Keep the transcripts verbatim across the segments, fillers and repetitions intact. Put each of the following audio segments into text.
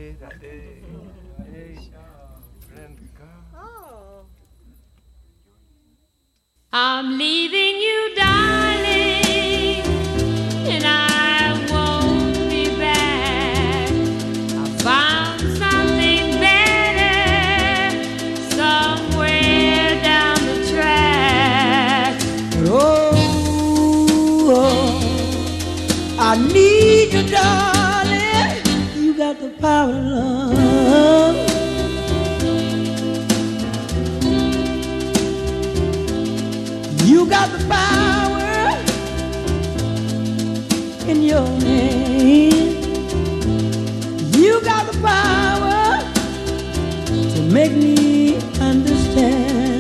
I'm leaving you, darling, and I won't be back. I found something better somewhere down the track. Oh, oh, I need you, darling. You got the power of love. You got the power in your hand. You got the power to make me understand.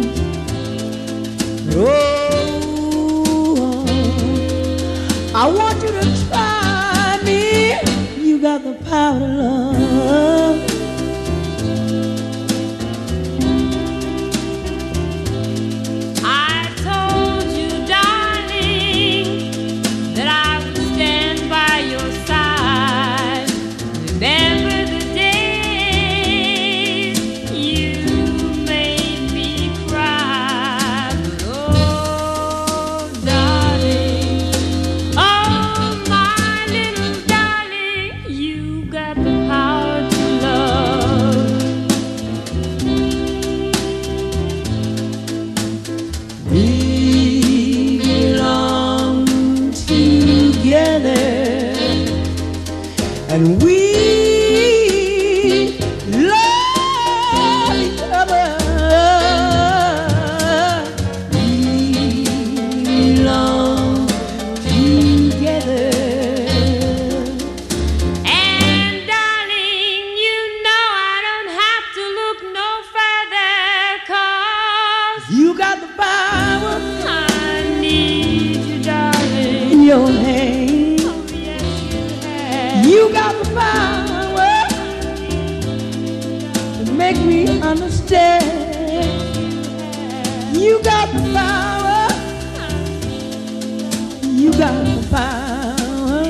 Oh, I want you to try me. You got the power to love. And we love each other. We belong together. And darling, you know I don't have to look no further, 'cause you got the power. I need you, darling, in your hand. You got the power to make me understand. You got the power. You got the power.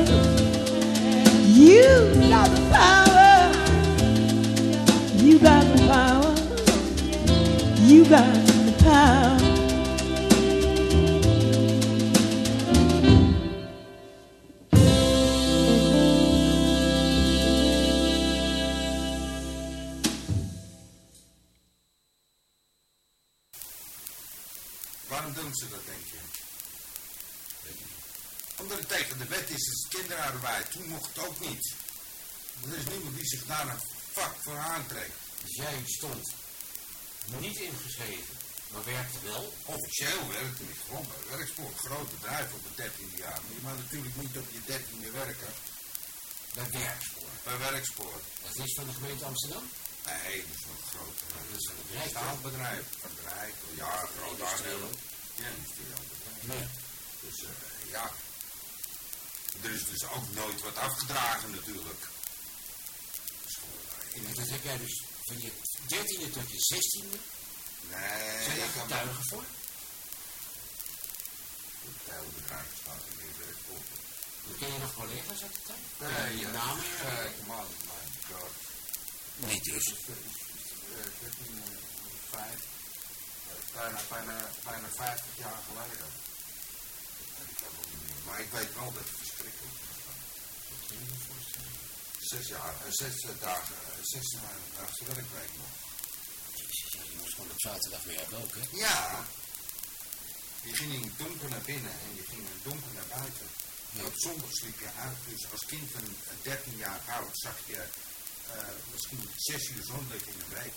You got the power. You got the power. You got the power. Waarom doen ze dat, denk je? Omdat het tegen de wet is, het kinderarbeid. Toen mocht het ook niet. Er is niemand die zich daar een vak voor aantrekt. Dus jij stond niet ingeschreven, maar werkte wel? Officieel werkte ik gewoon bij werkspoor. Een groot bedrijf op het dertiende jaar. Maar je mag natuurlijk niet op je dertiende werken. Bij werkspoor? Bij werkspoor. Dat is van de gemeente Amsterdam? Nee, dat is nog groot. Dat is een bedrijf. Staalbedrijf. Bedrijf. Ja, groot aandeel. Ja, industrieel bedrijf. Nee. Dus uh, ja. Er is dus ook nooit wat afgedragen natuurlijk. En dat heb jij dus van je dertiende tot je zestiende? Nee. Zijn daar getuigen voor? Het hele bedrijf staat in de werkpoort. Ken je nog collega's uit de tijd? Nee, je ja, naam? Kijk, man, my god. Niet dus. dertien, vijf, bijna, bijna, bijna vijftig jaar geleden. Maar ik weet wel dat het verschrikkelijk was. Zes jaar, zes dagen, zes dagen werkweek nog. Je moest gewoon op zaterdag werken ook, hè? Ja. Je ging in het donker naar binnen en je ging in het donker naar buiten. Ja. Op zondag sliep je uit. Dus als kind van dertien jaar oud zag je uh, misschien zes uur zondag in een week.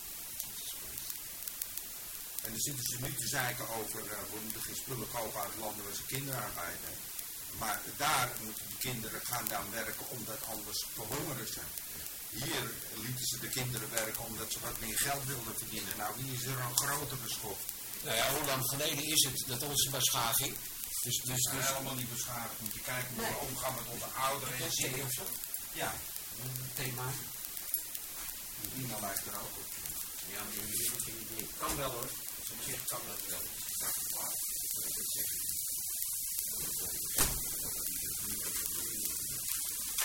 En dan zitten ze nu te zeiken over, uh, we moeten geen spullen kopen uit landen waar ze kinderarbeid hebben. Maar daar moeten die kinderen gaan dan werken omdat anders verhongeren ze. Hier lieten ze de kinderen werken omdat ze wat meer geld wilden verdienen. Nou, wie is er een grotere schop? Nou ja, hoe lang geleden is het dat onze beschaving... Dus, dus, dus, dus helemaal niet beschadigd. Moet je kijken hoe we omgaan met onze ouderen en zien of zo. Ja. Een thema. Die nou lijkt er ook op. Ja, maar jullie hebben geen idee. Kan wel hoor. Dus op zich kan dat wel. Ja, wauw.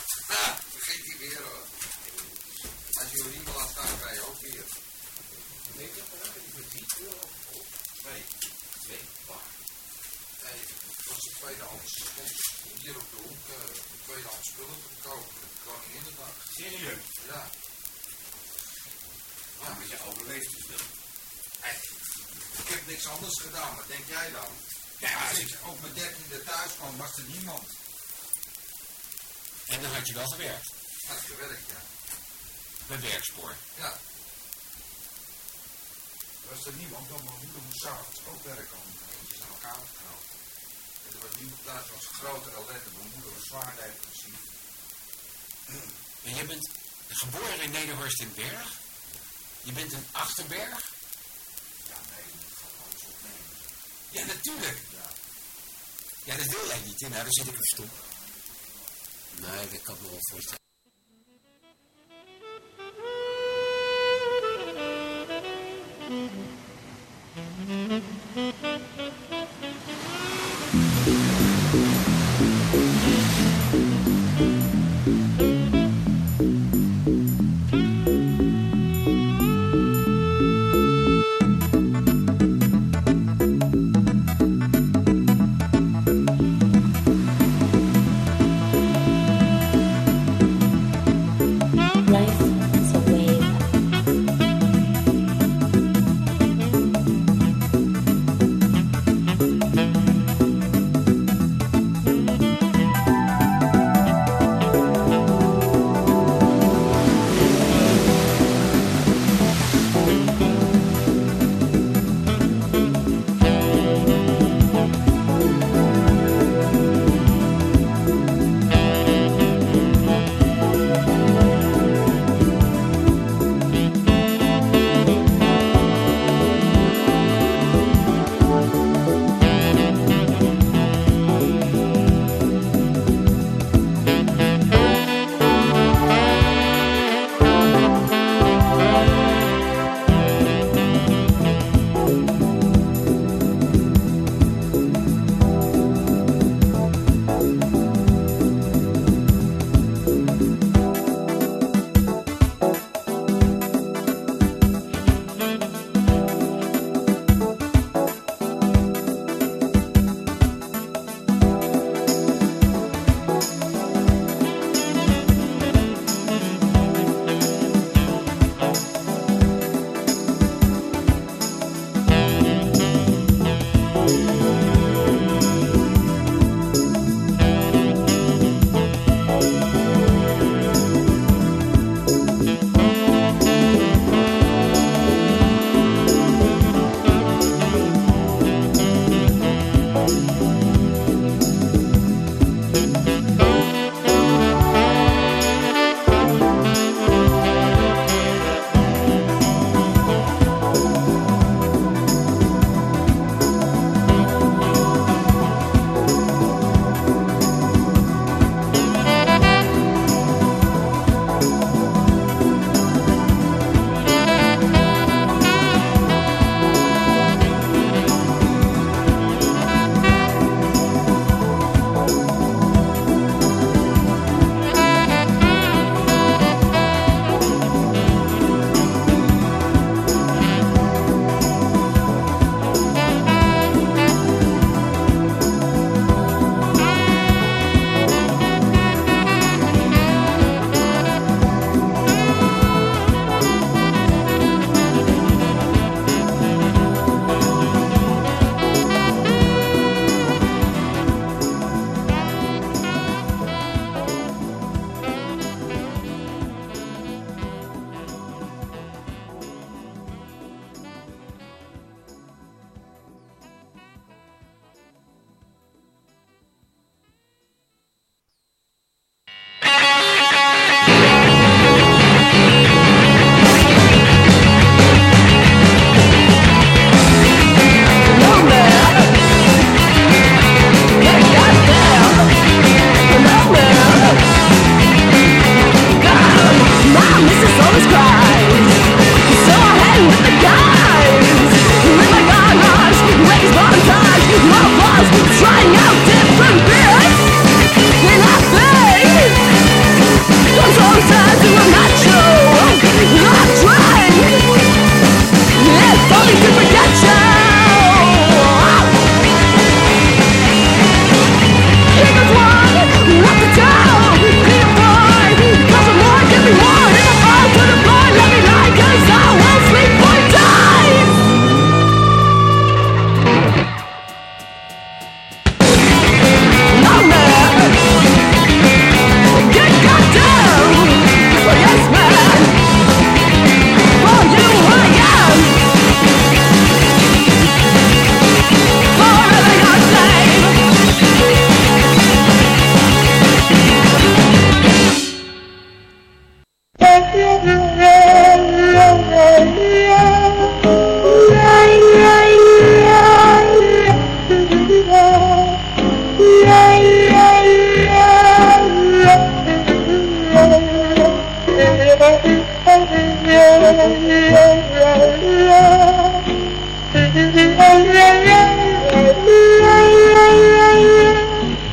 Ha, vergeet die weer hoor. Als je Jorien laat staan, krijg je ook weer. Weet je wat die voor drie euro op? Twee. Twee. Waar? Nee, dat is de tweedehands. Hier op de hoek, uh, de tweedehands spullen te kopen. De Koninginnedag. Serieus? Ja. Ja, maar je overleeft dus wel. Hey, ik heb niks anders gedaan, wat denk jij dan? Ja, als ik op mijn dertiende thuis kwam, was er niemand. En dan had je wel gewerkt? Had gewerkt, ja. Bij werkspoor? Ja. Was er niemand, want mijn moeder moest s'avonds ook werken om eentjes aan elkaar te knopen. En er was niemand thuis, was groter ellende. Mijn moeder was zwaar depressief. En je bent geboren in Nederhorst in Berg? Je bent een Achterberg? Ja, nee, ik ga alles opnemen. Ja, natuurlijk. Ja. Ja, dat wil jij niet, hè? Nou, dan zit ik op stoel. Nee, dat kan ik me wel voorstellen. Life is a wave.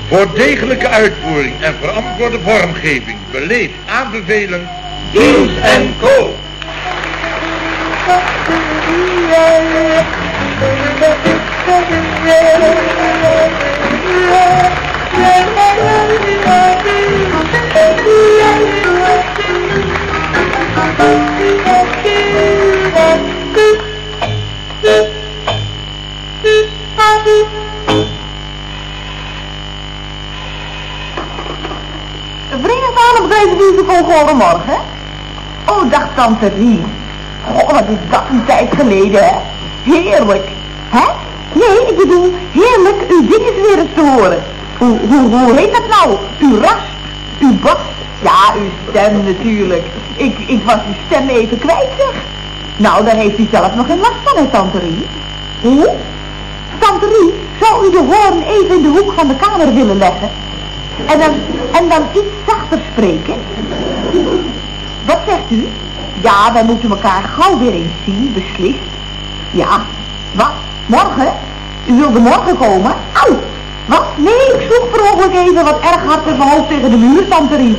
Voor degelijke uitvoering en verantwoorde vormgeving beleefd aanbevelen Diels en Co. Verenigd goedemorgen. Oh, dag tante Ries. Oh, wat is dat een tijd geleden, hè? Heerlijk. Hè? Nee, ik bedoel, heerlijk uw dinges weer eens te horen. Hoe, hoe, hoe heet dat nou? Uw rasp, uw bas. Ja, uw stem natuurlijk. Ik, ik was uw stem even kwijt, zeg. Nou, daar heeft u zelf nog geen last van, hè, tante Ries? Hoe? Tante Ries, zou u de hoorn even in de hoek van de kamer willen leggen? En dan, en dan iets zachter spreken? Wat zegt u? Ja, wij moeten elkaar gauw weer eens zien, beslist. Ja, wat? Morgen? U wilde morgen komen? Au! Wat? Nee, ik sloeg per ongeluk even wat erg hard met mijn hoofd tegen de muur, tante Ries.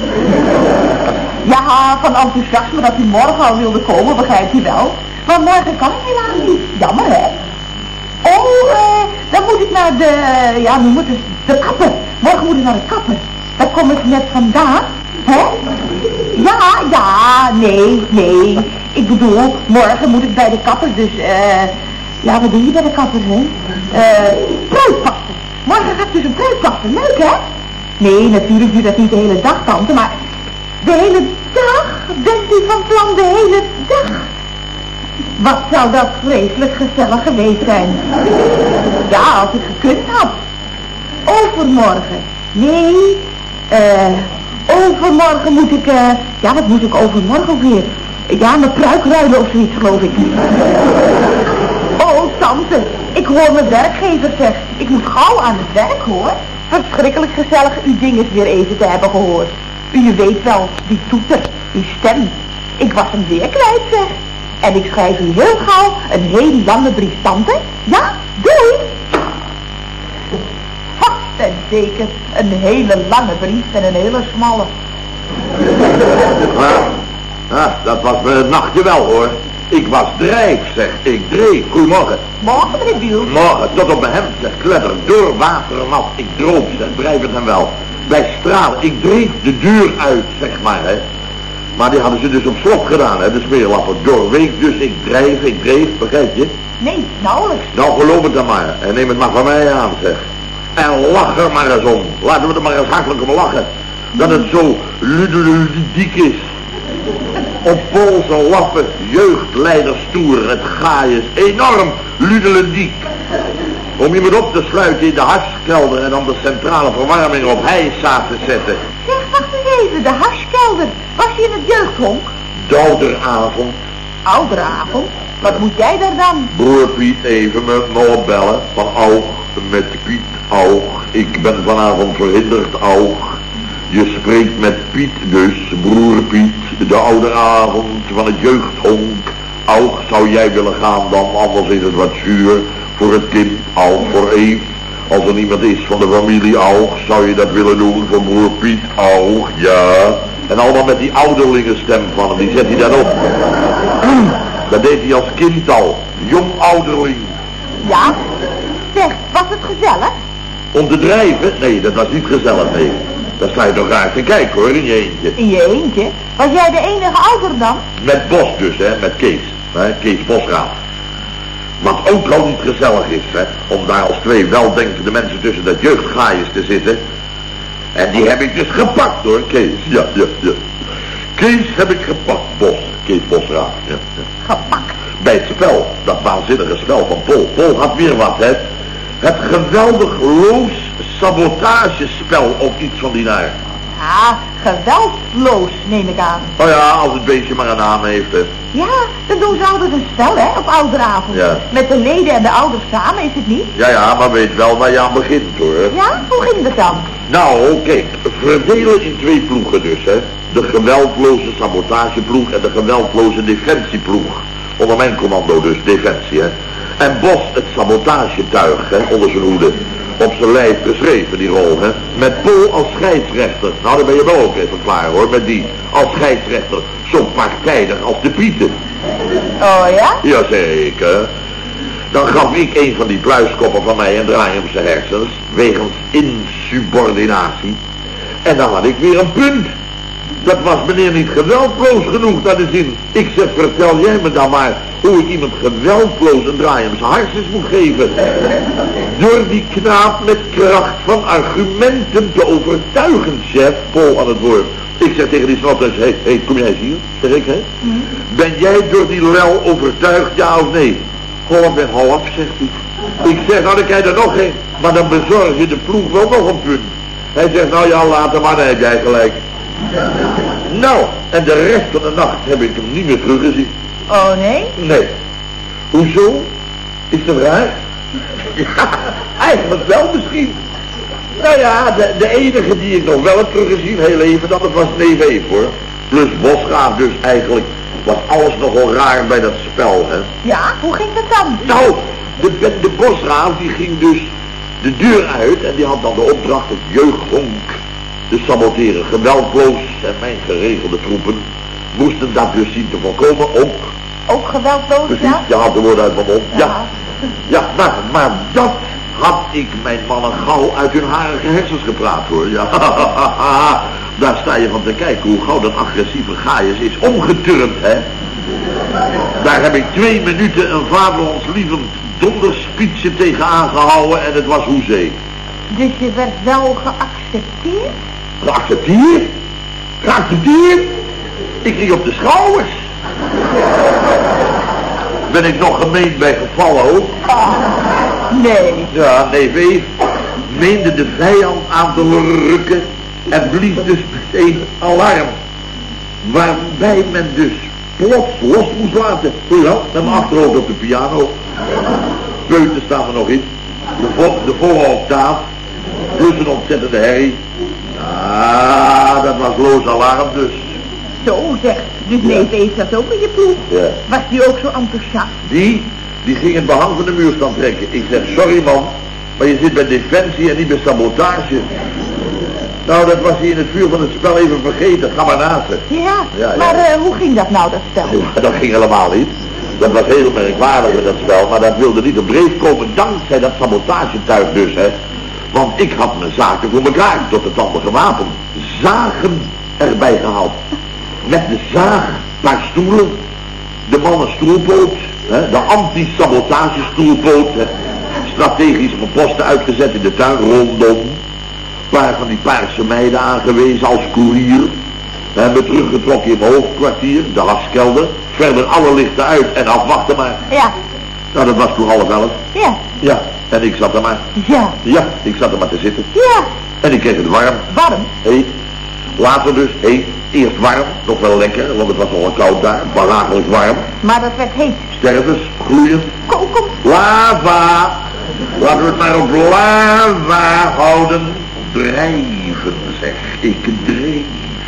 Ja, van enthousiasme dat u morgen al wilde komen, begrijpt u wel. Maar morgen kan ik helaas niet. Jammer, hè? Oh, eh, dan moet ik naar de, ja, noem het eens, de kapper. Morgen moet ik naar de kapper. Daar kom ik net vandaan. Hè? Ja, ja, nee, nee. Ik bedoel, morgen moet ik bij de kapper, dus, eh, ja, wat doe je bij de kapper, hè? Eh, pruikpassen. Morgen ga ik dus een pruikpassen. Leuk, hè? Nee, natuurlijk duurt dat niet de hele dag, tante, maar de hele dag? Bent u van plan de hele dag? Wat zou dat vreselijk gezellig geweest zijn. Ja, als ik gekund had. Overmorgen. Nee, eh, overmorgen moet ik, eh, ja, wat moet ik overmorgen ook weer? Ja, mijn pruik ruilen of zoiets, geloof ik. Oh, tante, ik hoor mijn werkgever zeggen. Ik moet gauw aan het werk, hoor. Verschrikkelijk gezellig uw dinges weer even te hebben gehoord. U weet wel, die toeter, die stem. Ik was hem weer kwijt, zeg. En ik schrijf u heel gauw een hele lange brief, tante. Ja, doei! Vast en zeker een hele lange brief en een hele smalle. Ah, ah, dat was me het nachtje wel, hoor. Ik was drijf, zeg. Ik dreef. Goedemorgen. Morgen, meneer Biel. Morgen, tot op mijn hemd, zeg. Kletter, door, water en nat. Ik droop, zeg. Drijf het hem wel. Bij stralen. Ik dreef de deur uit, zeg maar, hè. Maar die hadden ze dus op slot gedaan, hè, de smeerlappen. Doorweek, dus ik drijf, ik dreef, begrijp je? Nee, nauwelijks. Nou, geloof het dan maar. En neem het maar van mij aan, zeg. En lach er maar eens om. Laten we er maar eens hartelijk om lachen. Dat het zo ludiek is. Op Poolse lappen, jeugdleiderstoer, het gaai is enorm ludelediek. Om iemand op te sluiten in de harskelder en dan de centrale verwarming op hijsa te zetten. Zeg, wacht eens even, de harskelder. Was je in het jeugdhonk? Douderavond. Ouderavond? Wat moet jij daar dan? Broer Piet even met me opbellen. Van Aug, met Piet Aug. Ik ben vanavond verhinderd, Aug. Je spreekt met Piet dus, broer Piet. De ouderavond van het jeugdhonk. Aug, zou jij willen gaan dan, anders is het wat zuur. Voor het kind, Aug, voor Eve. Als er niemand is van de familie Aug, zou je dat willen doen voor broer Piet Aug, ja. En allemaal met die ouderlingenstem van hem, die zet hij dan op. Dat deed hij als kind al, jong ouderling. Ja? Zeg, was het gezellig? Om te drijven? Nee, dat was niet gezellig, nee. Daar sta je toch raar te kijken, hoor, in je eentje. In je eentje? Was jij de enige ouder dan? Met Bos dus, hè, met Kees. Hè, Kees Bosraad. Wat ook al niet gezellig is, hè, om daar als twee weldenkende mensen tussen dat jeugdgaaiers te zitten. En die heb ik dus gepakt, hoor, Kees. Ja, ja, ja. Kees heb ik gepakt, Bos. Kees Bosraad, ja, ja. Gepakt? Bij het spel, dat waanzinnige spel van Pol. Pol had weer wat, hè. Het geweldig loos sabotagespel of iets van die naar. Ja, geweldloos, neem ik aan. Oh ja, als het beestje maar een naam heeft, hè. Ja, dan doen ze altijd een spel, hè, op ouderavond. Ja. Met de leden en de ouders samen, is het niet? Ja, ja, maar weet wel waar je aan begint, hoor. Ja, hoe ging dat dan? Nou, kijk, verdelen in twee ploegen dus, hè. De geweldloze sabotageploeg en de geweldloze defensieploeg. Onder mijn commando dus, defensie, hè. En Bos het sabotagetuig, hè, onder zijn hoede. op zijn lijf geschreven, die rol, hè. Met Paul als scheidsrechter. Nou, dan ben je wel ook even klaar, hoor, met die als scheidsrechter. Zo partijdig als de Pieten. Oh ja? Jazeker. Dan gaf ik een van die pluiskoppen van mij een draai op zijn hersens, wegens insubordinatie. En dan had ik weer een punt. Dat was meneer niet geweldloos genoeg naar de zin. Ik zeg, vertel jij me dan maar hoe ik iemand geweldloos een draai om zijn hersens moet geven. Door die knaap met kracht van argumenten te overtuigen, chef, Paul aan het woord. Ik zeg tegen die snotneus, hé, hey, hey, kom jij eens hier? Zeg ik, hè? Mm. Ben jij door die lel overtuigd, ja of nee? Half en half, zegt hij. Ik zeg, nou dan krijg je er nog geen, maar dan bezorg je de ploeg wel nog een punt. Hij zegt, nou ja, later maar, dan heb jij gelijk. Nou, en de rest van de nacht heb ik hem niet meer teruggezien. Oh nee? Nee. Hoezo? Is dat raar? Ja, eigenlijk wel misschien. Nou ja, de, de enige die ik nog wel heb teruggezien, heel even, dat was neef Eef, hoor. Plus Bosgraaf, dus eigenlijk was alles nogal raar bij dat spel, hè. Ja, hoe ging dat dan? Nou, de, de Bosgraaf die ging dus de deur uit en die had dan de opdracht het jeugdhonk te saboteren. Geweldloos en mijn geregelde troepen moesten dat dus zien te voorkomen, ook. Ook geweldloos, Precies, ja? je had de woorden uit mijn mond. Ja, Ja, ja maar, maar dat had ik mijn mannen gauw uit hun harige hersens gepraat, hoor. Ja, daar sta je van te kijken hoe gauw dat agressieve Gaius is omgeturnd, hè. Daar heb ik twee minuten een vaderlandslievend donderspeechje tegen aangehouden en het was hoezee. Dus je werd wel geaccepteerd? Geaccepteerd? Geaccepteerd? Ik ging op de schouders. Ben ik nog gemeen bij gevallen ook? Oh, nee. Ja, neef Eef meende de vijand aan te rukken en blies dus meteen alarm. Waarbij men dus plots los moest laten. Ja, met mijn achterhoofd op de piano. Peuten staan er nog in. De, vo de volle octaaf. Plus een ontzettende herrie. Ah, dat was loos alarm dus. Zo zeg, dus Ja. neef Eef zat ook in je ploeg. Ja. Was die ook zo enthousiast? Die, die ging het behang van de muur staan trekken. Ik zeg, sorry man, maar je zit bij defensie en niet bij sabotage. Nou, dat was hij in het vuur van het spel even vergeten. Ga maar naast het. Ja, Ja, ja. maar eh, hoe ging dat nou, dat spel? Ja, dat ging helemaal niet. Dat was heel merkwaardig met dat spel, maar dat wilde niet op dreef komen dankzij dat sabotagetuig dus, hè. Want ik had mijn zaken voor elkaar, tot de tanden gewapend. Zagen erbij gehaald. Met de zaag, een paar stoelen, de mannen stoelpoot, hè, de anti-sabotage stoelpoot, hè, strategisch op posten uitgezet in de tuin rondom. Een paar van die paarse meiden aangewezen als koerier. We hebben teruggetrokken in mijn hoofdkwartier, de laskelder. Verder alle lichten uit en afwachten maar. Ja, Nou, dat was toen half elf. ja, Ja, en ik zat er maar. ja, Ja, ik zat er maar te zitten. ja. En ik kreeg het warm. Warm? Heet. Later dus heet. Eerst warm, nog wel lekker, want het was nogal koud daar. Behagelijk warm. Maar dat werd heet. Stervens, gloeiend. Kom, kom. Lava. Laten we het maar op lava houden. Drijven, zeg. Ik dreef.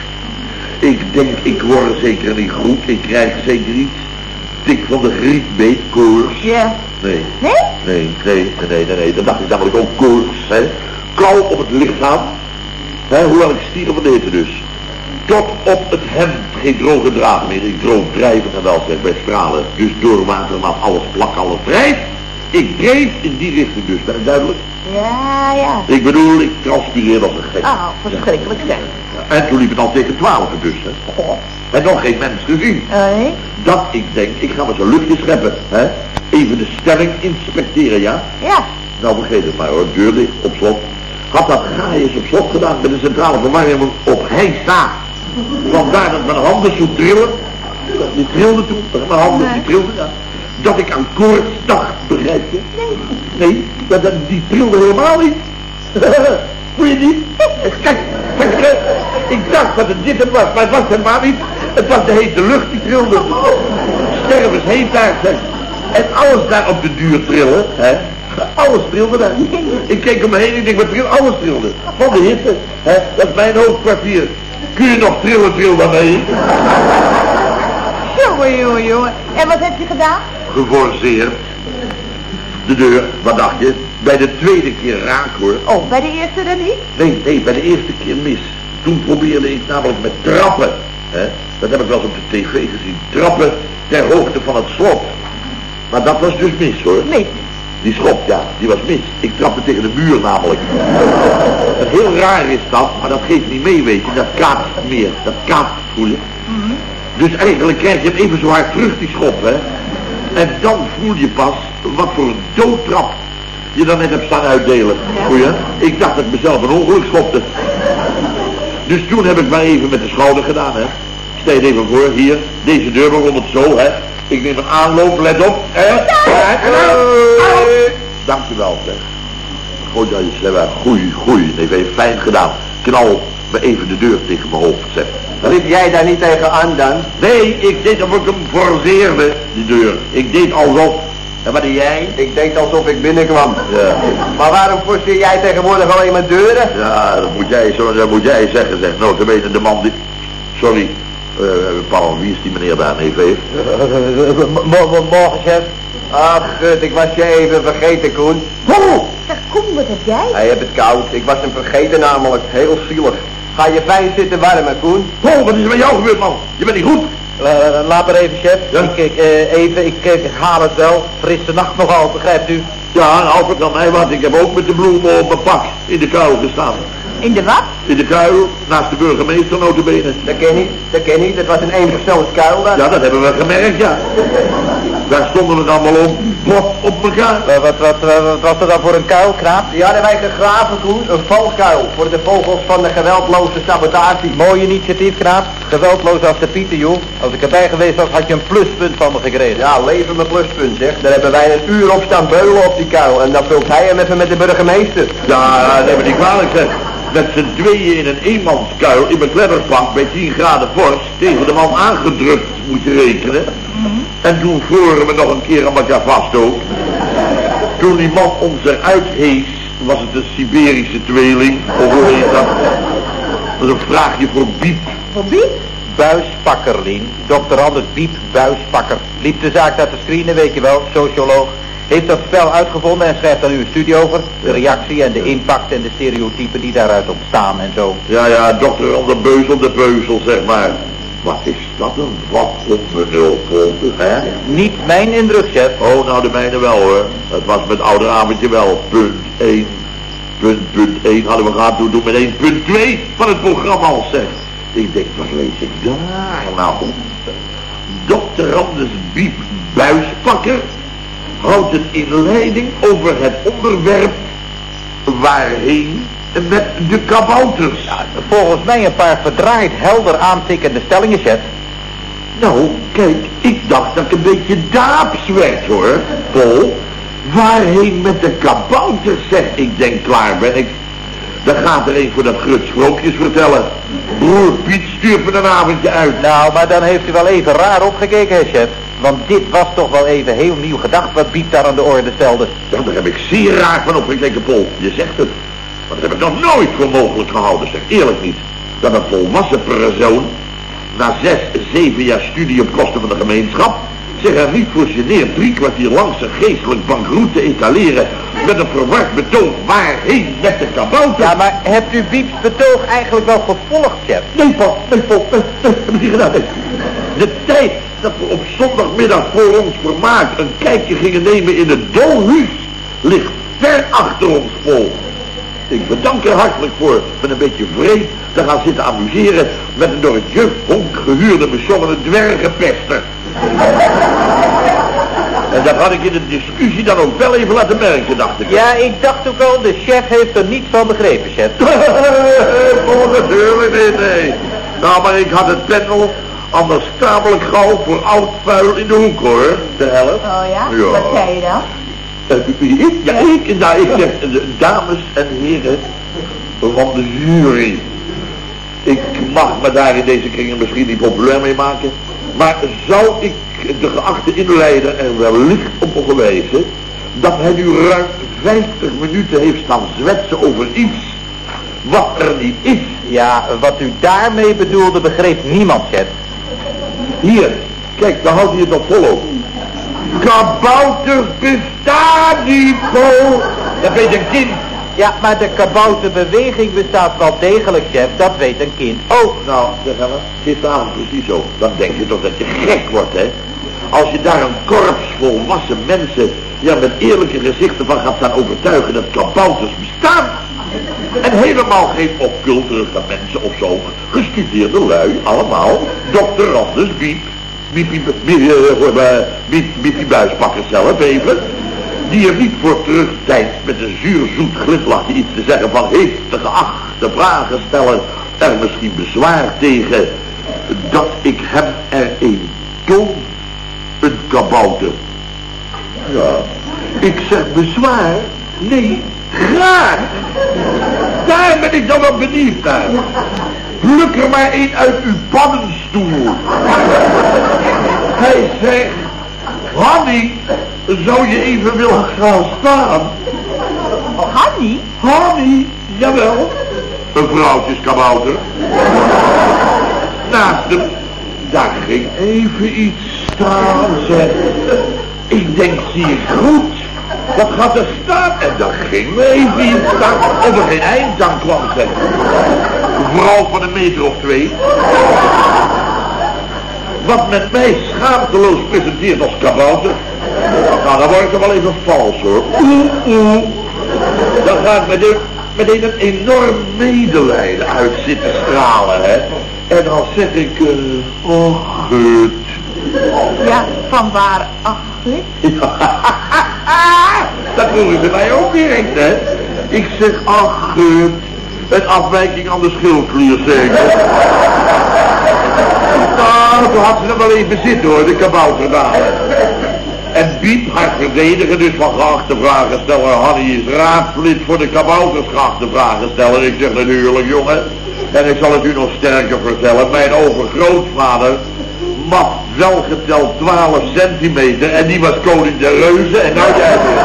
Ik denk, ik word zeker niet goed. Ik krijg zeker iets. Tik van de griepbeet, koers. Ja. Nee. Nee? Nee, nee, nee, nee, nee. Dat dacht ik namelijk ook koers, hè. Kou op het lichaam. Hè, hoewel ik stierf van de hitte dus. Tot op het hemd. Geen droge draad meer. Ik droog drijven en wel zeg, bij stralen. Dus door watermat, alles plak, alles drijf. Ik dreef in die richting dus, ben ik duidelijk? Ja, ja. Ik bedoel, ik transpireerde als een gek. Oh, verschrikkelijk zeg. En toen liep het al tegen twaalf dus, hè. Goh. En nog geen mens gezien. Nee? Dat ik denk, ik ga maar zo'n luchtje scheppen, hè. Even de stelling inspecteren, ja? Ja. Nou, vergeet het maar hoor, deur dicht, op slot. Had dat Gaius op slot gedaan met de centrale verwarming op heisa. Vandaar dat mijn handen zo trillen. Die trilden toen, mijn handen die trilden, ja. Dat ik aan koorts dacht, begrijp je? Nee. Nee, dat, dat, die trilde helemaal niet. Voel je niet? Kijk, kijk, ik dacht dat het dit het was, maar het was helemaal niet. Het was de hete lucht die trilde. Stervens heet daar, zeg. En alles daar op de duur trillen, hè. Alles trilde daar. Ik keek om me heen en ik denk, wat trilde? Alles trilde. Van de hitte, hè. Dat is mijn hoofdkwartier. Kun je nog trillen, tril dan mee? Jongen, jongen, jongen. En wat heb je gedaan? Geforceerd. de deur. Wat dacht je? Bij de tweede keer raak hoor. Oh, bij de eerste dan niet? Nee, nee, bij de eerste keer mis. Toen probeerde ik namelijk met trappen. Hè? Dat heb ik wel eens op de tv gezien. Trappen ter hoogte van het slot. Maar dat was dus mis hoor. Mis? Die schop, ja, die was mis. Ik trapte tegen de muur namelijk. En heel raar is dat, maar dat geeft niet mee, weet je. Dat kaat meer, dat kaat, voel je. Mm-hmm. Dus eigenlijk krijg je hem even zo hard terug, die schop, hè. En dan voel je pas wat voor een doodtrap je dan net hebt staan uitdelen. Ja. Voel je? Ik dacht dat ik mezelf een ongeluk schopte. Dus toen heb ik maar even met de schouder gedaan, hè. Stel je het even voor, hier, deze deur bijvoorbeeld zo, hè. Ik neem een aanloop, let op. Hè? Ja, en dan... Dankjewel, zeg. Gooi dat je zeg, goeie, goeie. Nee, even fijn gedaan. Knal me even de deur tegen mijn hoofd, zeg. Riep jij daar niet tegen aan dan? Nee, ik deed of ik hem forceerde, die deur. Ik deed alsof... En wat deed jij? Ik deed alsof ik binnenkwam. Ja. Maar waarom forceer jij tegenwoordig alleen maar deuren? Ja, dat moet jij, zo, dat moet jij zeggen, zeg. Nou, te weten de man die... Sorry. Uh, Paul, wie is die meneer daar even heeft? Morgen, chef. Ach, gut, ik was je even vergeten, Koen. Oh, zeg Koen, wat heb jij? Hij heeft het koud. Ik was hem vergeten namelijk. Heel zielig. Ga je fijn zitten warmen, Koen? Oh, wat is er met jou gebeurd, man? Je bent niet goed. Uh, laat maar even, chef. Ja? Ik, ik, uh, even, ik, ik haal het wel. Frisse nacht nogal, begrijpt u? Ja, nou, vertel mij wat. Ik heb ook met de bloemen op mijn pak in de kuil gestaan. In de wat? In de kuil, naast de burgemeester notabene. Dat ken ik, dat ken ik. Dat was een eenpersoonskuil daar. Ja, dat hebben we gemerkt, ja. Daar stonden we allemaal op, bot op elkaar. Uh, wat, wat, wat, wat was dat dan voor een kuil, knaap? Die hadden wij gegraven, Koen. Een valkuil voor de vogels van de geweldloze sabotage. Mooi initiatief, knaap. Geweldloos als de pieten, joh. Als ik erbij geweest was, had je een pluspunt van me gekregen. Ja, leven mijn pluspunt, zeg. Daar hebben wij een uur op staan beulen op die kuil. En dan vult hij hem even met de burgemeester. Ja, dat hebben we niet kwalijk, zeg. Met z'n tweeën in een eenmanskuil in mijn kledderpak bij tien graden vorst tegen de man aangedrukt, moet je rekenen. Mm-hmm. En toen vroren we nog een keer aan elkaar vast ook. Toen die man ons eruit hees, was het een Siberische tweeling, of hoe heet dat? Dat is een vraagje voor Biep. Voor Biep? Buispakker, Lien. dokter Anders Biep Buispakker. Liep de zaak uit te screenen, weet je wel, socioloog. Heeft dat spel uitgevonden en schrijft daar nu een studie over. De reactie en de impact en de stereotypen die daaruit ontstaan en zo. Ja, ja, dokter aan de beuzel, de beuzel, zeg maar. Wat is dat een wat onbenulpel, hè? Niet mijn indruk, chef. Oh, nou de mijne wel, hoor. Het was met ouderavondje wel. Punt één. Punt, punt één hadden we gehad toen doen met één. Punt twee van het programma al, zeg. Ik denk, wat lees ik daar nou? dokter Anders Biep Buispakker houdt een inleiding over het onderwerp waarheen met de kabouters. Ja, volgens mij een paar verdraaid helder aantikkende stellingen, chef. Nou, kijk, ik dacht dat ik een beetje daaps werd, hoor, Paul. Waarheen met de kabouters, zeg. Ik denk, klaar ben ik. Dan gaat er een voor dat grut sprookjes vertellen. Broer Piet stuurt me een avondje uit. Nou, maar dan heeft u wel even raar opgekeken, hè, chef. Want dit was toch wel even heel nieuw gedacht wat Biep daar aan de orde stelde. Ja, daar heb ik zeer raar van opgekeken, Paul. Je zegt het. Maar dat heb ik nog nooit voor mogelijk gehouden, zeg. Eerlijk niet. Dat een volwassen persoon na zes, zeven jaar studie op kosten van de gemeenschap zich er niet voor geneert drie kwartier lang zijn geestelijk bankroet te etaleren met een verward betoog waarheen met de kabouter. Ja, maar hebt u Bieps betoog eigenlijk wel gevolgd, chef? Nee, Paul, nee, Paul, nee, nee, heb ik niet gedaan, nee. De tijd dat we op zondagmiddag voor ons vermaak een kijkje gingen nemen in het Dolhuis ligt ver achter ons, Paul. Ik bedank er hartelijk voor met een beetje vreemd te gaan zitten amuseren met een door het juf Honk gehuurde bezongene dwergenpester. En dat had ik in de discussie dan ook wel even laten merken, dacht ik. Ja, ik dacht ook al, de chef heeft er niets van begrepen, chef. Oh, natuurlijk niet, nee. Nou, maar ik had het panel anders tamelijk gauw voor oud vuil in de hoek, hoor. De helft. Oh ja? Ja. Wat zei je dan? Uh, ik? Ja, ik. Nou, ik zeg, uh, dames en heren van de jury. Ik mag me daar in deze kringen misschien niet populair mee maken. Maar zou ik de geachte inleider er wellicht op mogen wijzen dat hij nu ruim vijftig minuten heeft staan zwetsen over iets wat er niet is. Ja, wat u daarmee bedoelde begreep niemand, chef. Hier, kijk, dan houdt hij het nog vol op. Kabouters bestaan niet, Paul. Dat weet een kind. Ja, maar de kabouterbeweging bestaat wel degelijk, chef. Dat weet een kind ook. Nou, zeg maar, gisteravond precies zo. Dan denk je toch dat je gek wordt, hè? Als je daar een korps volwassen mensen, ja, met eerlijke gezichten van gaat staan overtuigen dat kabouters bestaan. En helemaal geen occultere mensen of zo. Gestudeerde lui, allemaal. dokter Anders, Biep. Biepie, Biepie, Biepie, Biepie Buispakker zelf even. Die er niet voor terugdeinst met een zuurzoet glimlachje iets te zeggen van heeft de geachte vragen stellen er misschien bezwaar tegen dat ik hem er een toon, een kabouter. Ja, ik zeg bezwaar, nee, graag. Daar ben ik dan wel benieuwd naar. Pluk er maar een uit uw paddenstoel. Hij zegt, Hanny, zou je even willen gaan staan? Hanny? Hanny, jawel. Een vrouwtjeskabouter. Naast hem, daar ging even iets staan, zeg. Ik denk, zie ik goed. Wat gaat er staan? En daar ging me even iets staan. Of er geen eind aan kwam, zeg. Vooral van een meter of twee. Wat met mij schaamteloos presenteert als kabouter. Nou, dan word ik er wel even vals, hoor. Dan ga ik meteen, meteen een enorm medelijden uit zitten stralen, hè. En dan zeg ik, uh, oh, gut. Ja, van waar, ach, gut? Dat vroegen ze mij ook direct, hè. Ik zeg, ach, gut. Een afwijking aan de schildklier, zeker. Nou, toen had ze er wel even zitten, hoor, de kabouterdame. En Biep, haar verdediger, dus van geachte vragensteller Hanny is raadslid voor de kabouters geachte vragensteller. Ik zeg natuurlijk, jongen. En ik zal het u nog sterker vertellen. Mijn overgrootvader mat wel geteld twaalf centimeter en die was koning der reuzen en nou jij weer.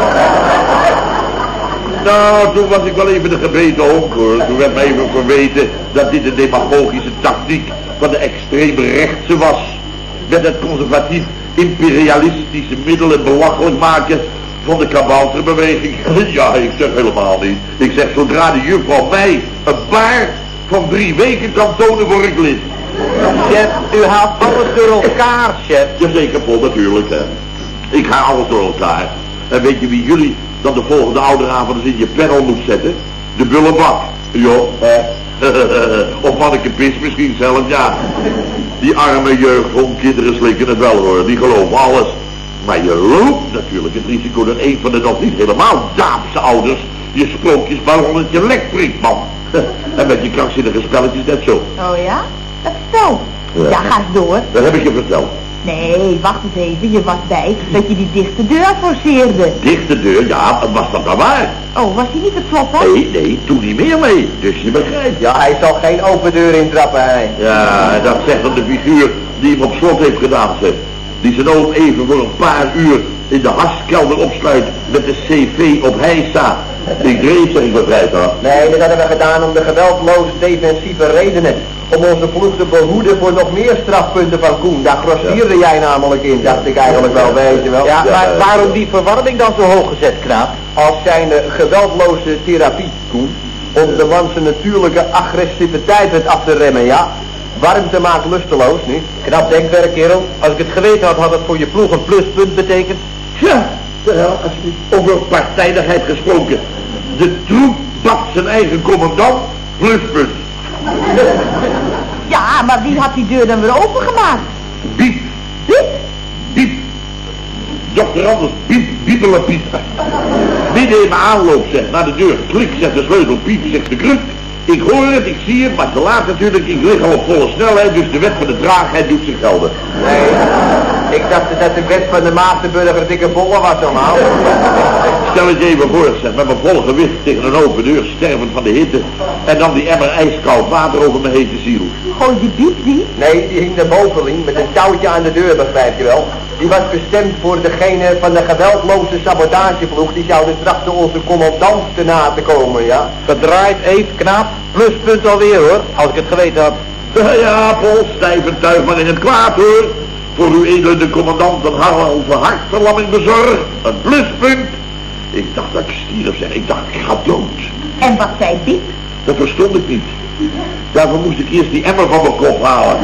Nou, toen was ik wel even de gebeten honk, hoor. Toen werd me even verweten dat dit een demagogische tactiek van de extreme rechtse was. Met het conservatief imperialistische middelen belachelijk maken van de kabouterbeweging. Ja, ik zeg helemaal niet. Ik zeg, zodra de juffrouw mij een baard van drie weken kan tonen, word ik lid. Chef, u haalt alles door elkaar, chef. Jazeker, Paul, natuurlijk, hè. Ik ga alles door elkaar. En weet je wie jullie dan de volgende ouderavond eens in je panel moet zetten? De bullebak. Jo, hè. Of manneke Pis misschien zelf, ja. Die arme jeugdhondkinderen slikken het wel, hoor. Die geloven alles. Maar je loopt natuurlijk het risico dat een van de nog niet helemaal daapse ouders je sprookjesballon in je lek prikt, man. En met je krankzinnige spelletjes net zo. Oh ja? Dat vertel. Ja, ja, ga eens door. Dat heb ik je verteld. Nee, wacht eens even. Je was bij dat je die dichte deur forceerde. Dichte deur? Ja, was dat nou waar? Oh, was hij niet het slot van? Nee, nee, doe niet meer mee. Dus je begrijpt. Ja, hij zal geen open deur intrappen, hij. Ja, dat zegt dan de figuur die hem op slot heeft gedaan, zeg. Die zijn oom even voor een paar uur in de harskelder opsluit met de C V op heisa. Ik dreef, zeg ik begrijp dat. Nee, dat hebben we gedaan om de geweldloos defensieve redenen. Om onze ploeg te behoeden voor nog meer strafpunten van Koen. Daar grossierde jij namelijk in, dacht ik eigenlijk wel, weet je wel. Ja, maar waarom die verwarming dan zo hoog gezet, Knaap? Als zijn geweldloze therapie, Koen. Om de man zijn natuurlijke agressiviteit het af te remmen, ja. Warmte maakt lusteloos, niet? Knap denkwerk, kerel. Als ik het geweten had, had het voor je ploeg een pluspunt betekend. Tja, alsjeblieft. Over partijdigheid gesproken. De troep bakt zijn eigen commandant, pluspunt. Ja, maar wie had die deur dan weer opengemaakt? Biep. Biep? Biep. dokter Anders, biep, biepelen piep. Midden in mijn aanloop, zeg, naar de deur. Klik, zegt de sleutel, piep, zegt de kruk. Ik hoor het, ik zie het, maar te laat natuurlijk. Ik lig al op volle snelheid, dus de wet van de traagheid doet zich gelden. Nee, ik dacht dat de wet van de Maartenburger dikke bolle was normaal. Stel het je even voor, zeg, met mijn volle gewicht tegen een open deur, stervend van de hitte. En dan die emmer ijskoud water over mijn hete ziel. Gooi die Biep die? Nee, die hing daarboven, Lien, met een touwtje aan de deur, begrijp je wel. Die was bestemd voor degene van de geweldloze sabotageploeg. Die zouden trachten onze commandant te na te komen, ja. Gedraaid, even Knaap. Pluspunt alweer, hoor, als ik het geweten had. Ja, Paul, stijf en tuig maar in het kwaad, hoor. voor uw edele de commandant een halve hartverlamming bezorgd. Een pluspunt. Ik dacht dat ik stierf, zeg. Ik dacht, ik ga dood. En wat zei Piet? Dat verstond ik niet. Daarvoor moest ik eerst die emmer van mijn kop halen.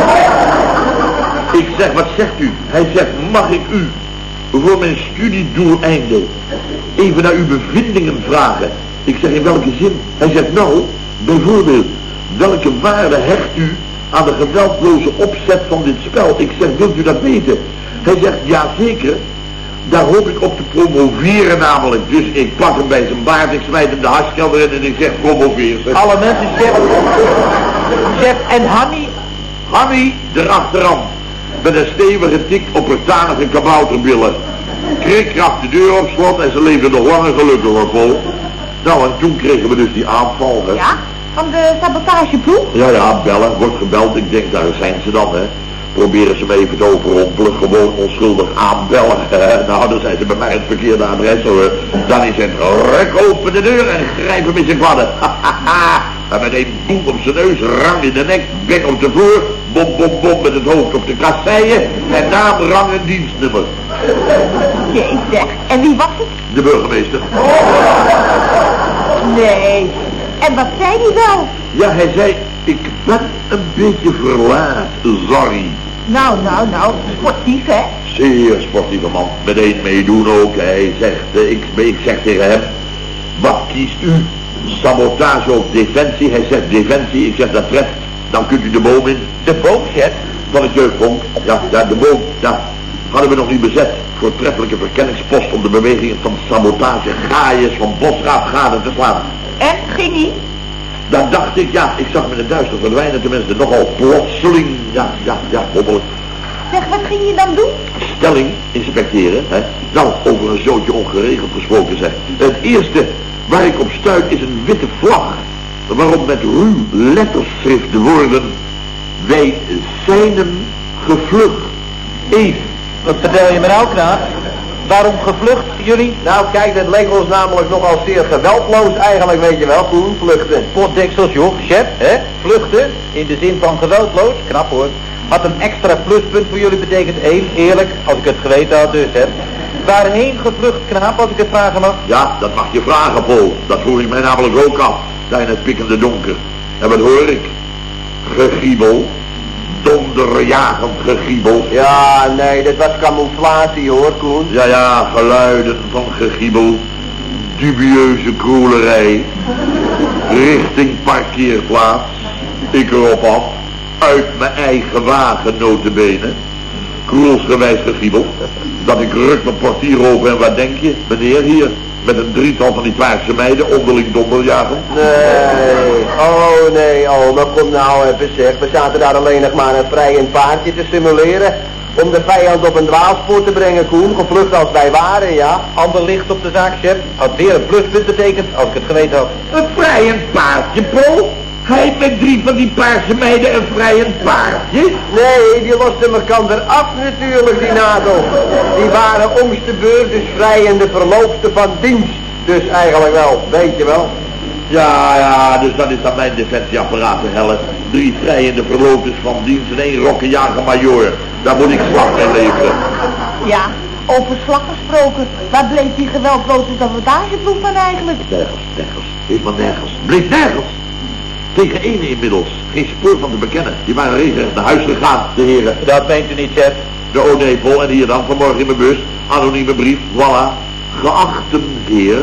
Ik zeg, wat zegt u? Hij zegt, mag ik u voor mijn studiedoeleinde even naar uw bevindingen vragen? Ik zeg, in welke zin? Hij zegt, nou, bijvoorbeeld, welke waarde hecht u aan de geweldloze opzet van dit spel? Ik zeg, wilt u dat weten? Hij zegt, ja zeker. Daar hoop ik op te promoveren namelijk. Dus ik pak hem bij zijn baard, ik smijt hem de harskelder in en ik zeg, promoveer ze. Alle mensen, chef. Chef, en Hanny? Hanny erachteraan. Met een stevige tik op haar tanige kabouterbillen. Krik kracht de deur op slot en ze leefde nog lang en gelukkig hoor, Paul. Nou, en toen kregen we dus die aanval, hè. Ja, van de sabotageploeg? Ja, ja, bellen, wordt gebeld. Ik denk, daar zijn ze dan, hè. Proberen ze me even te overrompelen, gewoon onschuldig aanbellen. Nou, dan zijn ze bij mij het verkeerde adres, hoor. Dan is het ruk open de deur en grijp hem in zijn kwadden. En met een boem op zijn neus, rang in de nek, bek op de vloer, bom, bom, bom met het hoofd op de kasseien en naam, rang en dienstnummer. Jezus, en wie was het? De burgemeester. Nee, en wat zei hij wel? Ja, hij zei, ik ben een beetje verlaat, sorry. Nou, nou, nou, sportief, hè? Zeer sportieve man, meteen meedoen ook. Hij zegt, eh, ik, ik zeg tegen hem, wat kiest u? Sabotage of defensie? Hij zegt defensie, ik zeg dat treft, dan kunt u de boom in. De boom, chef? Van het jeugdbonk, ja, ja, de boom, ja, hadden we nog niet bezet. Voortreffelijke verkenningspost om de bewegingen van sabotage, gaaiers van bosraad gade te slaan. En, ging hij? Dan dacht ik, ja, ik zag hem in het duister verdwijnen, tenminste nogal plotseling, ja, ja, ja, hobbelig. Zeg, wat ging je dan doen? Stelling inspecteren, hè. Nou, over een zootje ongeregeld gesproken zeg. Het eerste waar ik op stuit is een witte vlag, waarop met ruw letterschrift de woorden, wij zijn hem gevlucht. Eve. Wat vertel je me nou, knaap? Waarom gevlucht, jullie? Nou, kijk, dat leek ons namelijk nogal zeer geweldloos eigenlijk, weet je wel, Koen, vluchten. Potdeksels, joh, chef, hè? Vluchten, in de zin van geweldloos, knap hoor. Had een extra pluspunt voor jullie betekend één, eerlijk, als ik het geweten had dus, hè. Waarheen gevlucht, knaap, als ik het vragen mag? Ja, dat mag je vragen, Paul. Dat vroeg ik mij namelijk ook af, daar in het pikkende donker. En wat hoor ik? Gegiebel. Donderjagend gegiebel. Ja, nee, dat was camouflage hoor, Koen. Ja, ja, geluiden van gegiebel. Dubieuze kroelerij. Richting parkeerplaats. Ik erop af. Uit mijn eigen wagen, notabene. Kroelsgewijs gegiebel. Dat ik ruk mijn portier open en wat denk je? Meneer hier, met een drietal van die Twaarse meiden onderling donderjagen. Nee, oh nee, oh, maar kom nou even zeg. We zaten daar alleen nog maar een vrijend paardje te simuleren. Om de vijand op een dwaalspoor te brengen, Koen. Gevlucht als wij waren, ja. Ander licht op de zaak, chef. Had weer een pluspunt betekend, als ik het geweten had. Een vrijend paardje, Paul? Hij met drie van die paarse meiden een vrijend paardje? Nee, die losten elkaar af natuurlijk, die nadel. Die waren omst de beurt dus vrijende verloofden van dienst. Dus eigenlijk wel, weet je wel. Ja, ja, dus dan is dat mijn defensieapparaat te hellen. Drie vrijende verloofdes van dienst en één rokkenjager majoor. Daar moet ik slag mee leveren. Ja, over slag gesproken. Waar bleef die geweldloze sabotageploeg van eigenlijk? Nergens, nergens. Helemaal nergens. Bleef nergens. Tegen ene inmiddels. Geen spoor van te bekennen. Die waren regelrecht naar huis gegaan, de heren. Dat meent u niet, chef. De Onepel en hier dan vanmorgen in mijn bus. Anonieme brief, voilà. Geachte heer,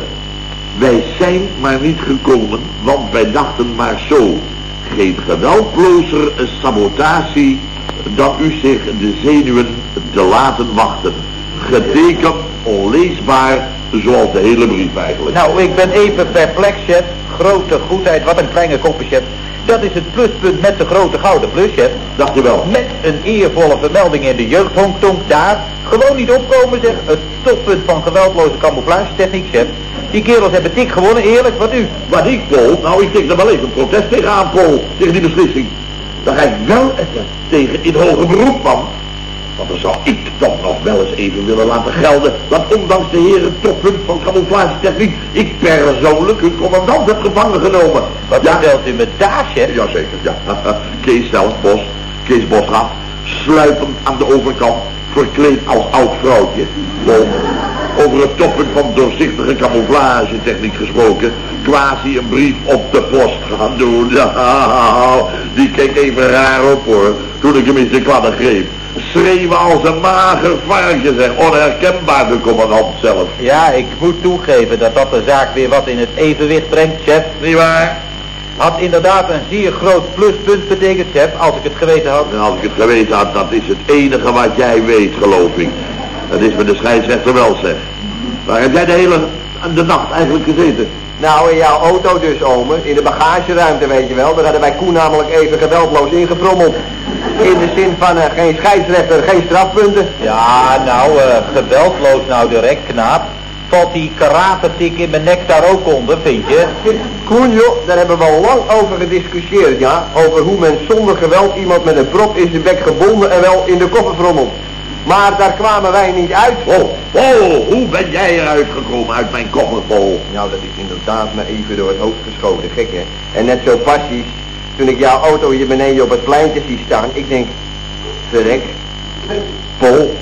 wij zijn maar niet gekomen, want wij dachten maar zo. Geen geweldlozer sabotatie dan u zich de zenuwen te laten wachten. Getekend, onleesbaar, zoals de hele brief eigenlijk. Nou, ik ben even perplex, chef. Grote goedheid, wat een kleine koppen, chef. Dat is het pluspunt met de grote gouden plus, chef. Dacht je wel? Met een eervolle vermelding in de jeugdhongtonk daar. Gewoon niet opkomen, zeg. Het toppunt van geweldloze camouflagetechniek, chef. Die kerels hebben dik gewonnen, eerlijk, wat u? Wat ik, Paul? Nou, ik denk er wel even een protest tegen aan, Paul. Tegen die beslissing. Daar ga ik wel even tegen in hoger beroep van. Want dan zou ik toch nog wel eens even willen laten gelden dat ondanks de heren toppunt van camouflagetechniek ik persoonlijk hun commandant heb gevangen genomen. Wat ja. vertelt u me daar, chef? Jazeker, ja. Kees zelf, Bos, Kees Bosraad. sluipend aan de overkant, verkleed als oud vrouwtje. Bon, over het toppunt van doorzichtige camouflagetechniek gesproken, quasi een brief op de post gaan doen. Ja, die keek even raar op hoor, toen ik hem in zijn kladden greep. Schreeuwen als een mager varkje, zeg, onherkenbaar de commandant zelf. Ja, ik moet toegeven dat dat de zaak weer wat in het evenwicht brengt, chef. Niet waar? Had inderdaad een zeer groot pluspunt betekend, chef, als ik het geweten had. En als ik het geweten had, dat is het enige wat jij weet, geloof ik. Dat is met de scheidsrechter wel, zeg. Waar heb jij de hele de nacht eigenlijk gezeten? Nou, in jouw auto dus, ome. In de bagageruimte, weet je wel. Daar hadden wij Koen namelijk even geweldloos ingefrommeld. In de zin van uh, geen scheidsrechter, geen strafpunten. Ja, nou, uh, geweldloos nou direct, knaap. Valt die karatetik in mijn nek daar ook onder, vind je? Koen, joh, daar hebben we al lang over gediscussieerd, ja. Over hoe men zonder geweld iemand met een prop in zijn bek gebonden en wel in de koffer frommelt. Maar daar kwamen wij niet uit. Oh, oh, hoe ben jij eruit gekomen uit mijn kofferbol? Nou, dat is inderdaad me even door het hoofd geschoten, gek hè. En net zo passies, toen ik jouw auto hier beneden op het pleintje zie staan, ik denk, verrek, Pol.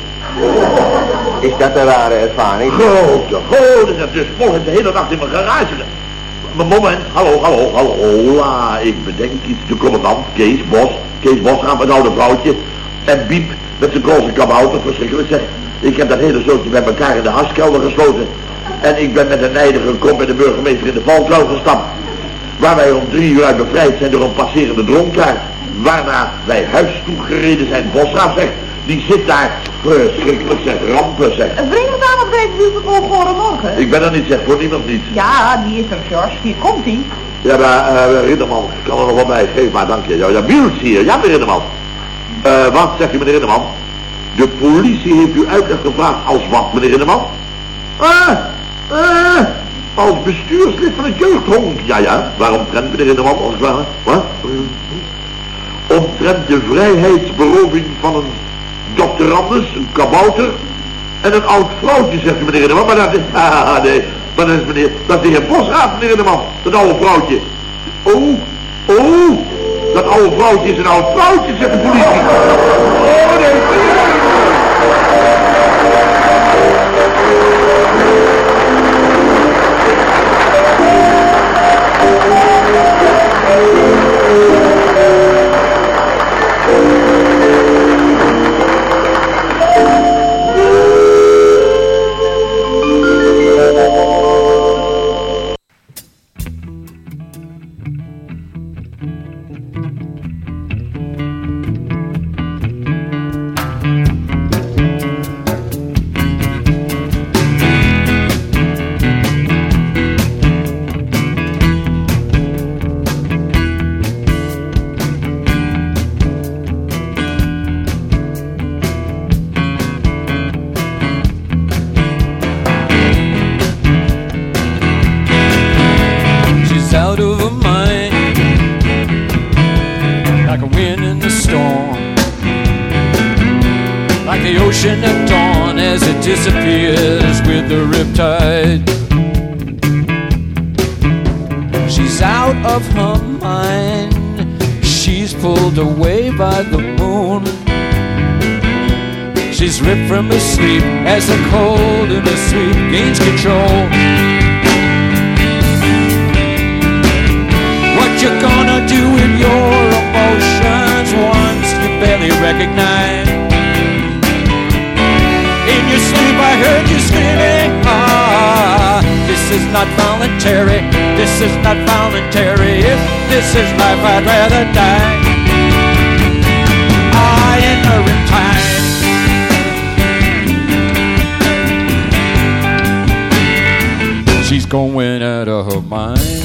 Is dat een rare ervaring? Grote, grote, dat dus Pol heeft de hele nacht in mijn garage. Maar moment, hallo, hallo, hallo, hola, ik bedenk iets. De commandant, Kees Bos, Kees Bos gaat met een oude vrouwtje en Biep met zijn kroze kabouter, verschrikkelijk zeg. Ik heb dat hele zootje bij elkaar in de haskelder gesloten. En ik ben met een nijdige kop bij de burgemeester in de valkuil gestapt. Waar wij om drie uur uit bevrijd zijn door een passerende dronkaart. Waarna wij huis toegereden zijn. Bosraaf zegt, die zit daar verschrikkelijk zeg, rampen zeg. Breng me dan nog even uw verkoop morgen. Ik ben er niet zeg, voor niemand niet. Ja, die is er, George. Hier komt hij. Ja, maar uh, Ridderman, ik kan er nog wel bij. Geef maar, dank je. Ja, ja, Biels hier. Ja, meneer Ridderman. Uh, wat zegt u, meneer Ridderman? De politie heeft u uitleg gevraagd als wat, meneer Ridderman? Ah, ah, als bestuurslid van het jeugdhonk. Ja, ja, waaromtrent, meneer Ridderman, als het ware? Wat? Omtrent de vrijheidsberoving van een doctorandus, een kabouter en een oud vrouwtje, zegt u, meneer Ridderman. Maar dat is, ah, nee, maar dat is meneer, dat is de heer Bosraaf, meneer Ridderman, dat oude vrouwtje. Oh, oh, dat oude vrouwtje is een oud vrouwtje, zegt de politie. Oh, nee. At dawn as it disappears with the riptide. She's out of her mind. She's pulled away by the moon. She's ripped from her sleep as the cold in her sleep gains control. What you gonna do with your emotions once you barely recognize? In your sleep I heard you screaming, ah, this is not voluntary, this is not voluntary, if this is life I'd rather die. Ah, in the riptide. She's going out of her mind.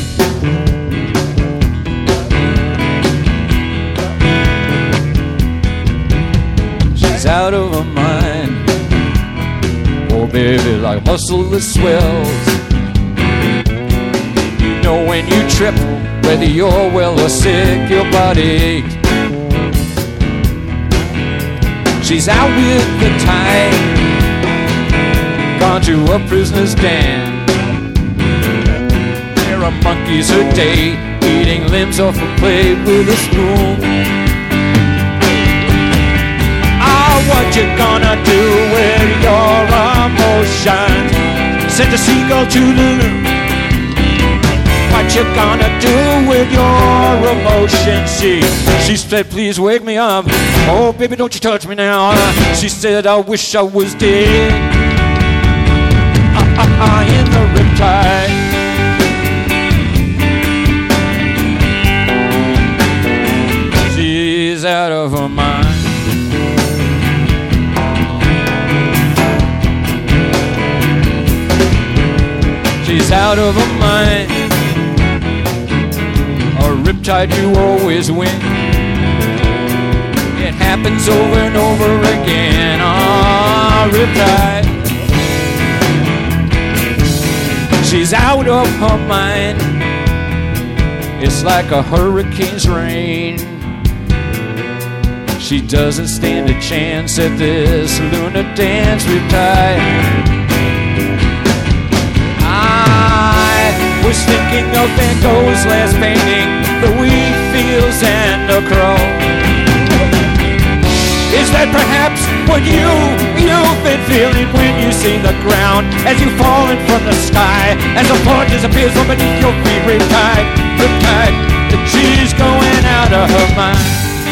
She's out of her mind. Oh baby, like a muscle that swells. You know when you trip, whether you're well or sick, your body aches. She's out with the tide, gone to a prisoner's den. There are monkeys her day, eating limbs off a plate with a spoon. what you gonna do with your emotions? Send a seagull to the loon. What you gonna do with your emotions? She, she said, please wake me up. Oh, baby, don't you touch me now. She said, I wish I was dead. Uh, uh, uh, in the riptide. She's out of her mind. She's out of her mind. A riptide, you always win. It happens over and over again. Ah, riptide. She's out of her mind. It's like a hurricane's rain. She doesn't stand a chance at this lunar dance, riptide. I was thinking of Van Gogh's last painting, the wheat fields and the crow. Is that perhaps what you, you've been feeling when you see the ground as you falling from the sky, as the floor disappears from beneath your feet, riptide, riptide, that she's going out of her mind.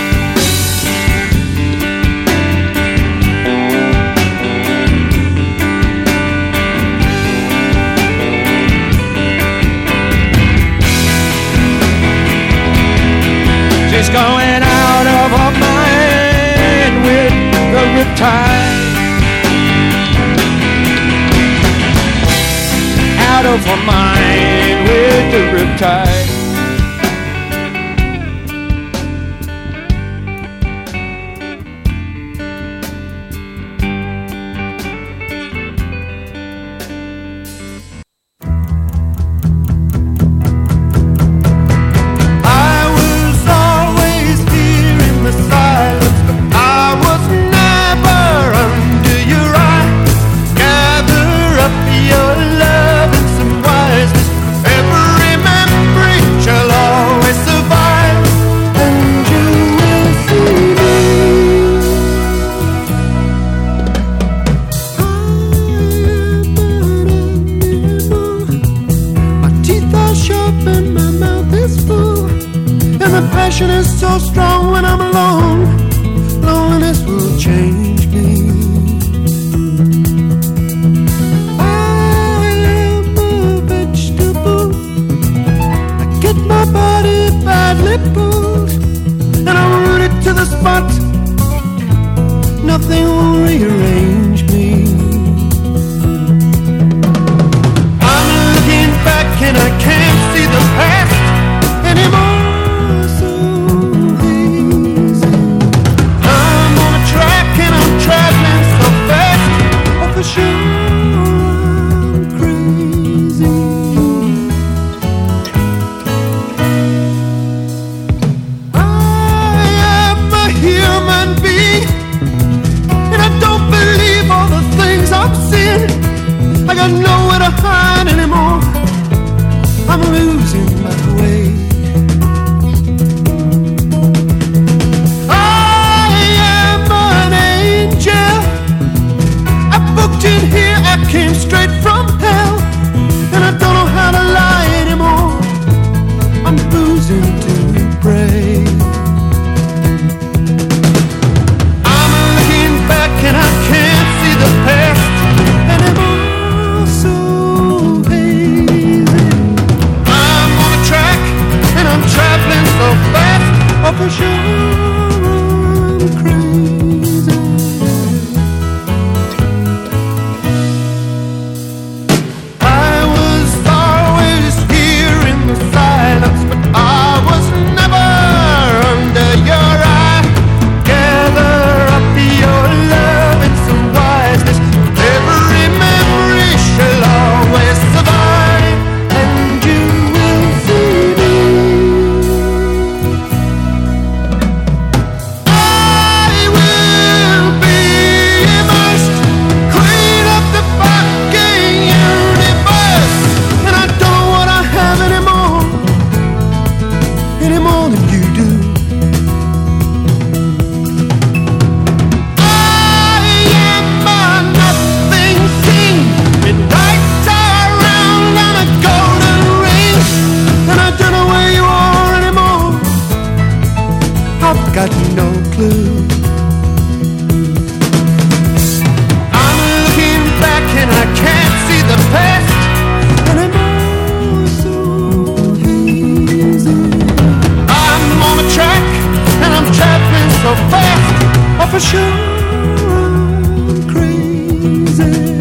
She's going out of her mind with the riptide. Out of her mind with the riptide. I'm for sure I'm crazy.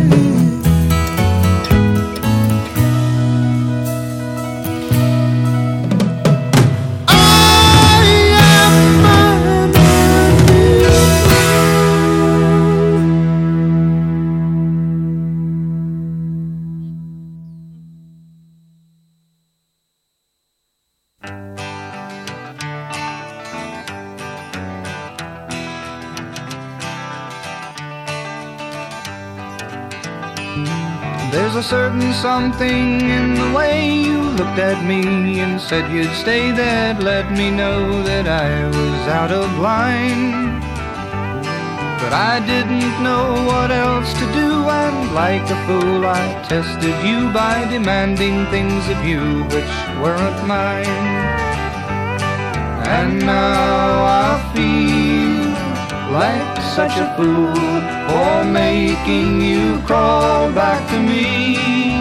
There's a certain something in the way you looked at me and said you'd stay that let me know that I was out of line. But I didn't know what else to do, and like a fool I tested you by demanding things of you which weren't mine. And now I feel like such a fool for making you crawl back to me.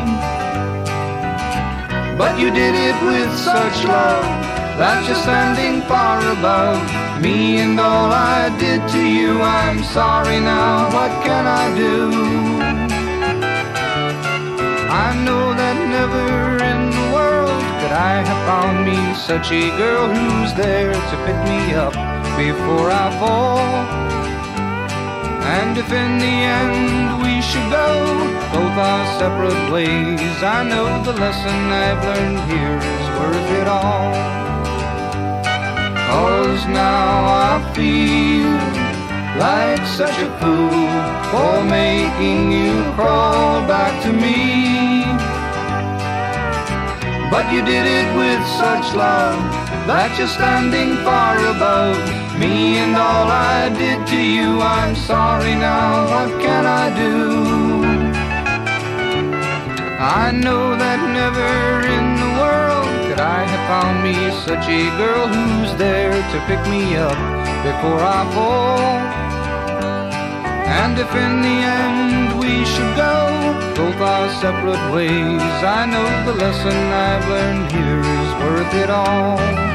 But you did it with such love that you're standing far above me and all I did to you. I'm sorry now, what can I do? I know that never in the world could I have found me such a girl who's there to pick me up before I fall. And if in the end we should go both our separate ways, I know the lesson I've learned here is worth it all. 'Cause now I feel like such a fool for making you crawl back to me. But you did it with such love that you're standing far above me and all I did to you. I'm sorry now, what can I do? I know that never in the world could I have found me such a girl who's there to pick me up before I fall. And if in the end we should go both our separate ways, I know the lesson I've learned here is worth it all.